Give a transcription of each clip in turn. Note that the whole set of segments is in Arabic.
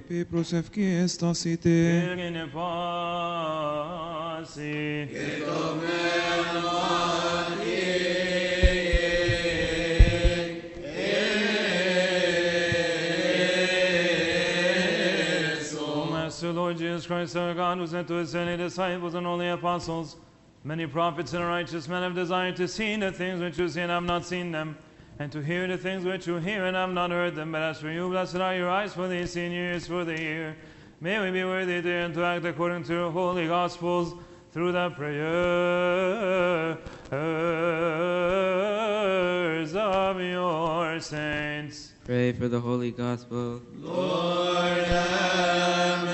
pe prosevki estasite. Virgine pasi. Lord Jesus Christ, our God, who sent to his holy disciples and holy apostles, many prophets and righteous men have desired to see the things which you see and have not seen them, and to hear the things which you hear and have not heard them. But as for you, blessed are your eyes for the see and your ears for the hear. May we be worthy to hear and to act according to your holy gospels, through the prayers of your saints. Pray for the holy gospel. Lord, have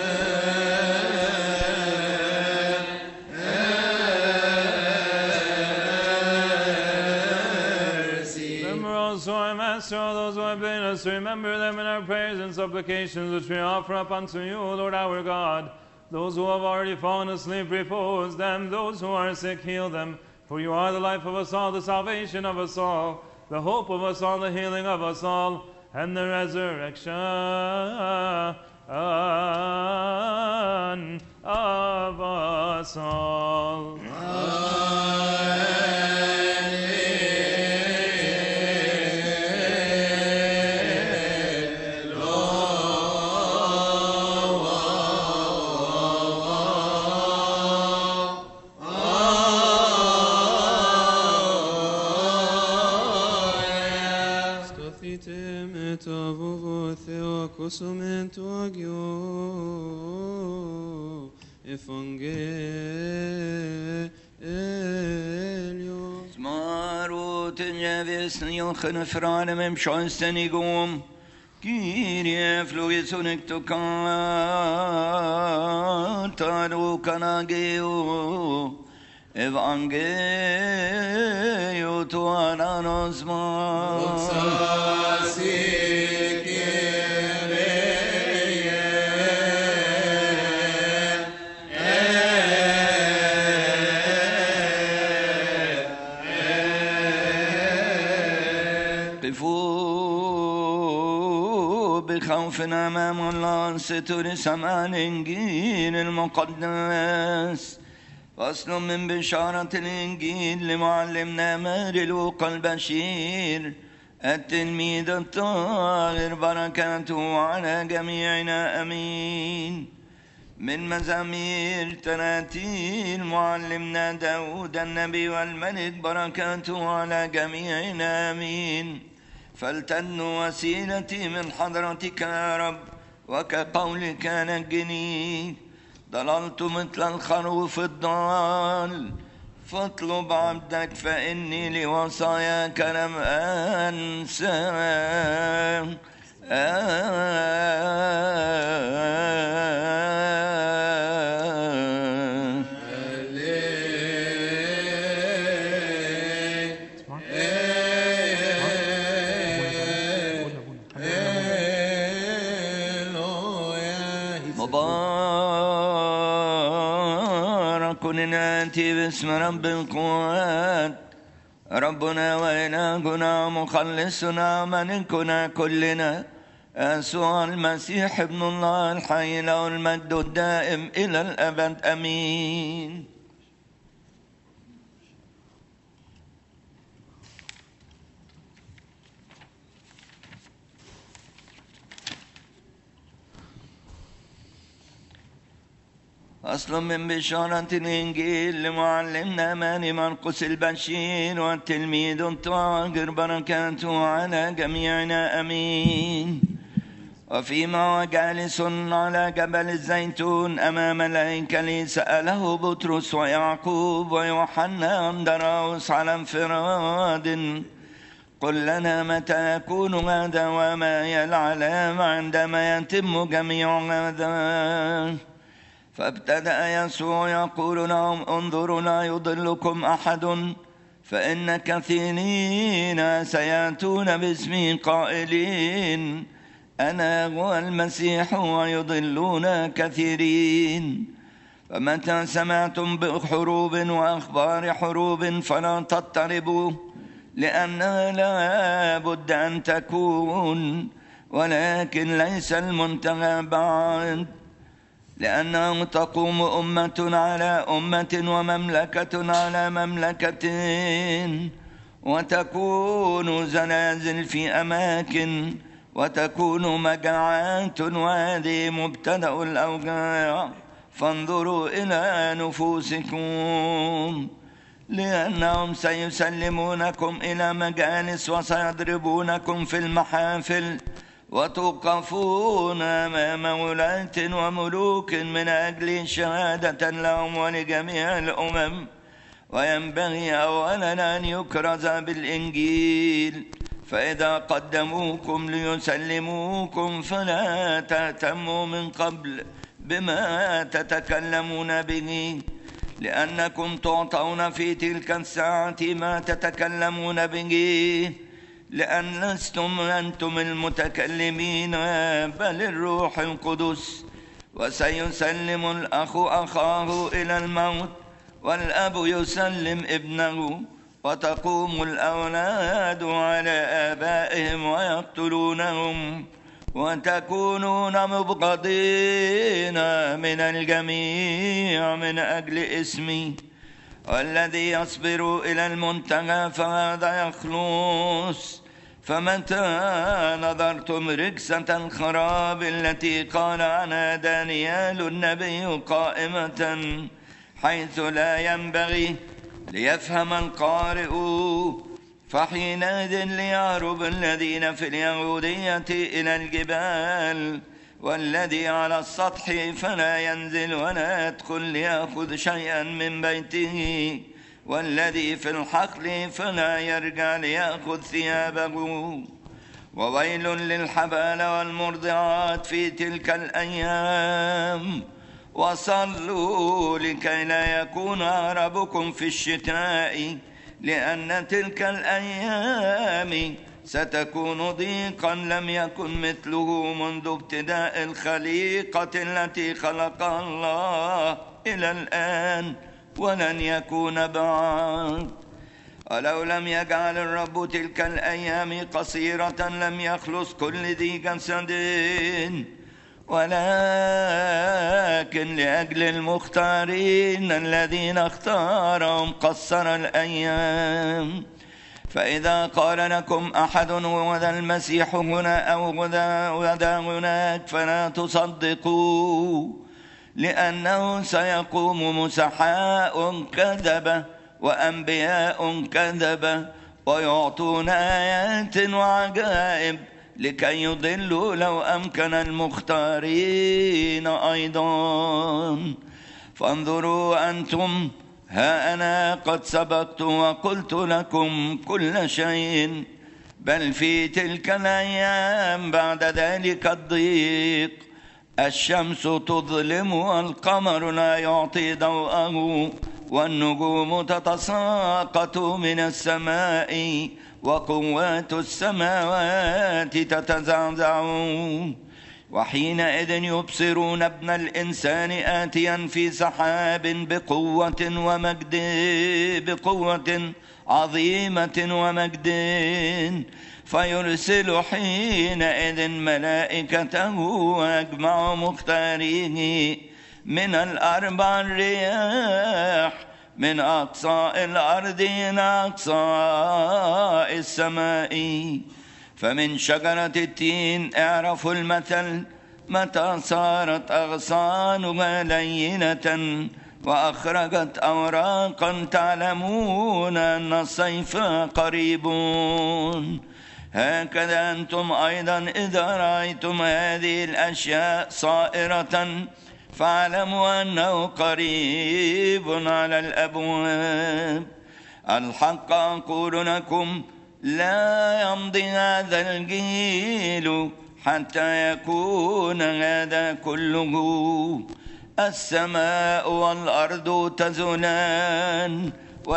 mercy. Remember also our Master, all those who have been us, remember them in our prayers and supplications which we offer up unto you, O Lord our God. Those who have already fallen asleep, repose them. Those who are sick, heal them. For you are the life of us all, the salvation of us all, the hope of us all, the healing of us all, and the resurrection of us all. Cosumento agio evangelio. Smaro tenjeves nilchen franem schonstenigum. Kyrie flugisunik to cantaro canageo. Evangelio tu ananosma. خوفنا أمام الله ستر سماع الإنجيل المقدس. فصل من بشارة الإنجيل لمعلمنا ماري لوقا البشير التلميذ الطاهر، بركاته على جميعنا أمين. من مزامير تراتيل معلمنا داود النبي والملك، بركاته على جميعنا أمين. فلتن وسيلتي من حضرتك يا رب، وكقولك نجني. ضللت مثل الخروف الضال، فاطلب عبدك فإني لوصاياك لم أنسى. نأتي باسم رب القوات، ربنا وإلهنا مخلصنا ملكنا كلنا يسوع المسيح ابن الله الحي، له المجد الدائم إلى الأبد آمين. أصل من بشارة الإنجيل لمعلمنا ماري مرقس البشير والتلميذ الطاهر، بركاته على جميعنا أمين. وفيما هو جالس على جبل الزيتون أمام الهيكل، سأله بطرس ويعقوب ويوحنا أندراوس على انفراد: قل لنا متى يكون هذا وما هي العلامة عندما يتم جميع هذا؟ فابتدأ يسوع يقول لهم: انظروا لا يضلكم أحد، فإن كثيرين سيأتون باسمي قائلين أنا هو المسيح، ويضلون كثيرين. فمتى سمعتم بحروب وأخبار حروب فلا تضطربوا، لأنها لا بد أن تكون، ولكن ليس المنتهى بعد، لأنه تقوم أمة على أمة ومملكة على مملكة، وتكون زلازل في أماكن، وتكون مجاعات، وهذه مبتدأ الأوجاع. فانظروا إلى نفوسكم، لأنهم سيسلمونكم إلى مجالس وسيضربونكم في المحافل، وتوقفون أمام ولاة وملوك من أجل شهادة لهم ولجميع الأمم. وينبغي أولا أن يكرز بالإنجيل، فإذا قدموكم ليسلموكم فلا تهتموا من قبل بما تتكلمون به، لأنكم تعطون في تلك الساعة ما تتكلمون به، لأن لستم أنتم المتكلمين بل الروح القدس. وسيسلم الأخ أخاه إلى الموت، والأب يسلم ابنه، وتقوم الأولاد على آبائهم ويقتلونهم، وتكونون مبغضين من الجميع من أجل اسمي. والذي يصبر إلى المنتهى فهذا يخلص. فمتى نظرتم ركسة الخراب التي قال عنها دانيال النبي قائمة حيث لا ينبغي ليفهم القارئ، فحينئذ ليهرب الذين في اليهودية إلى الجبال، والذي على السطح فلا ينزل ولا يدخل ليأخذ شيئا من بيته، والذي في الحقل فلا يرجع ليأخذ ثيابه. وويل للحبال والمرضعات في تلك الأيام. وصلوا لكي لا يكون هربكم في الشتاء، لأن تلك الأيام ستكون ضيقا لم يكن مثله منذ ابتداء الخليقة التي خلقها الله إلى الآن، ولن يكون بعد. ولو لم يجعل الرب تلك الأيام قصيرة لم يخلص كل ذي جسد، ولكن لأجل المختارين الذين اختارهم قصر الأيام. فإذا قال لكم أحد وذا المسيح هنا أو وذا هناك فلا تصدقوا، لأنه سيقوم مسحاء كذبة وأنبياء كذبة ويعطون آيات وعجائب لكي يضلوا لو أمكن المختارين أيضا. فانظروا أنتم، ها أنا قد سبقت وقلت لكم كل شيء. بل في تلك الأيام بعد ذلك الضيق الشمس تظلم والقمر لا يعطي ضوءه والنجوم تتساقط من السماء وقوات السماوات تتزعزع. وحينئذ يبصرون ابن الإنسان آتيا في سحاب بقوة عظيمة ومجد، فيرسل حينئذ ملائكته ويجمع مختاريه من الأربع الرياح من أقصى الأرض إلى أقصى السماء. فمن شجرة التين اعرفوا المثل، متى صارت أغصانها لينة وأخرجت أوراقا تعلمون أن الصيف قريب. هكذا أنتم أيضا إذا رأيتم هذه الأشياء صائرة فاعلموا أنه قريب على الأبواب. الحق أقول لكم لا يمضي هذا الجيل حتى يكون هذا كله. السماء والأرض تزولان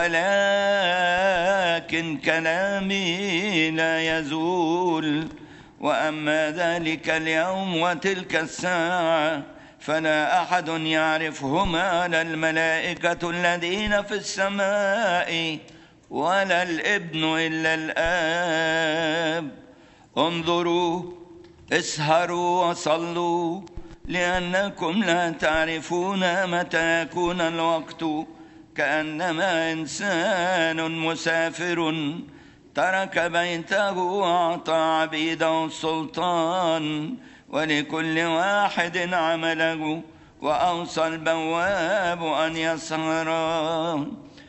ولكن كلامي لا يزول. وأما ذلك اليوم وتلك الساعة فلا أحد يعرفهما، لا الملائكة الذين في السماء ولا الابن إلا الآب. انظروا اسهروا وصلوا لأنكم لا تعرفون متى يكون الوقت، كأنما إنسان مسافر ترك بيته وأعطى عبيده السلطان ولكل واحد عمله، وأوصى البواب أن يسهرا.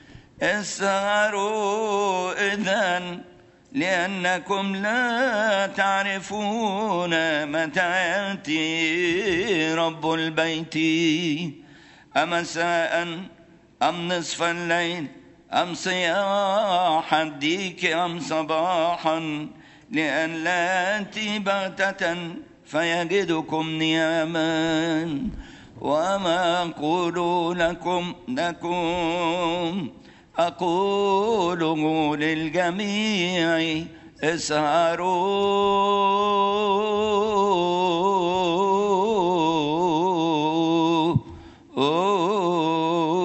اسهروا إذن لأنكم لا تعرفون متى يأتي رب البيت، أمساء أم نصف الليل أم صياح الديك أم صباحا، لأن لا يأتي بغتة فيجدكم نياما. وما أقول لكم أقوله للجميع، اسهروا